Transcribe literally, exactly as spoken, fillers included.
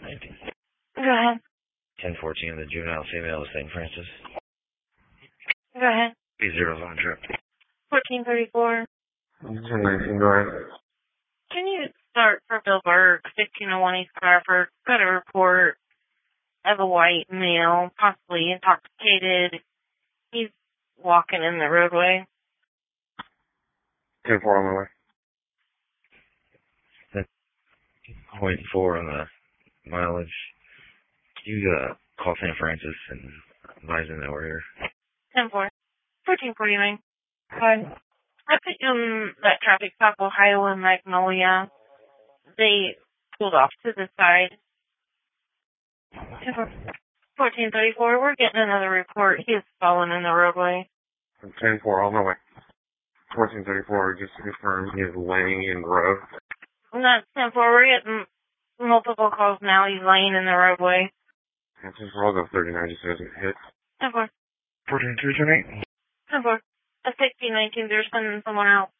nineteen. Go ahead. ten fourteen, the juvenile female of Saint Francis. Go ahead. B zero on trip. fourteen thirty-four. ten nineteen, go ahead. Can you start for Bill Burke, fifteen oh one East Crawford? Got a report of a white male, possibly intoxicated. He's walking in the roadway. ten four on the way. Point four on the mileage. You uh, call Saint Francis and advise them that we're here. ten four. fourteen forty-nine. Hi. I put you in that traffic stop, Ohio and Magnolia. They pulled off to the side. ten four. fourteen thirty-four. We're getting another report. He is fallen in the roadway. ten four on the way. fourteen thirty-four, just to confirm, he is laying in the road. That's ten four. We're getting multiple calls now. He's laying in the roadway. ten four, I'll go thirty-nine just so it doesn't hit. ten four. fourteen three twenty-eight. ten four. A sixteen nineteen, they're sending someone out.